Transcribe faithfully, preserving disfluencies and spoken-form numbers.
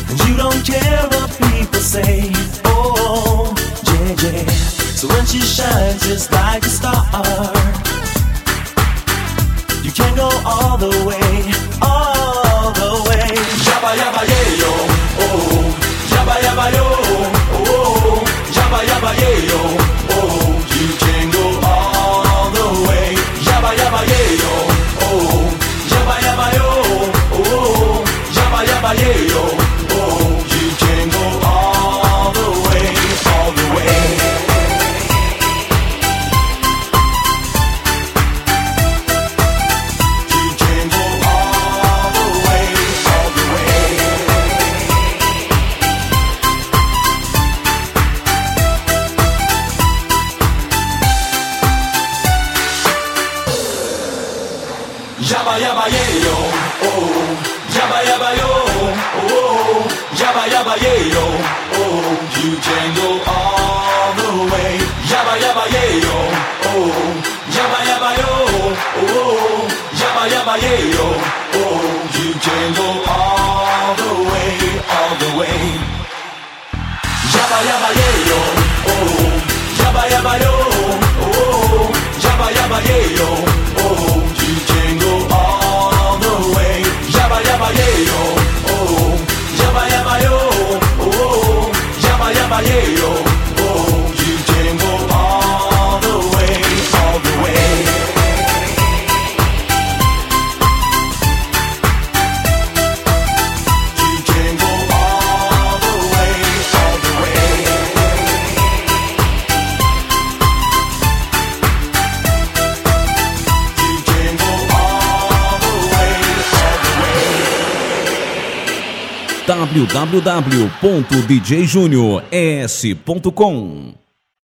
And you don't care what people say. Oh, yeah, yeah. So when she shines just like a star, you can go all the way, all the way. Yabba yabba yeah yo, oh, yabba yabba yo, oh, yabba yabba yeah yo, oh, you can go all the way. Yabba yabba yeah yo, oh, yabba yabba yo, oh, yabba yabba yeah yo, oh, you can go all the way, all the way. Yabba yabba yeah yo, oh, yabba yabba yo, oh, yabba yabba yeah yo, oh, you can go all the way. Yabba yabba yeah yo, oh, yabba yabba yo, oh, yabba yabba yeah yo, oh, you can go all the way, all the way. Yabba yabba yeah yo, oh, yabba yabba yo, oh, yabba yabba yeah yo, oh, you can go all the way. Yabba yabba yeah yo, oh, yabba yabba yo, oh, yabba yabba yeah yo, oh, you can go all the way, all the way. You can go all the way, all the way. You can go all the way, all the way. w w w ponto d j junior s ponto com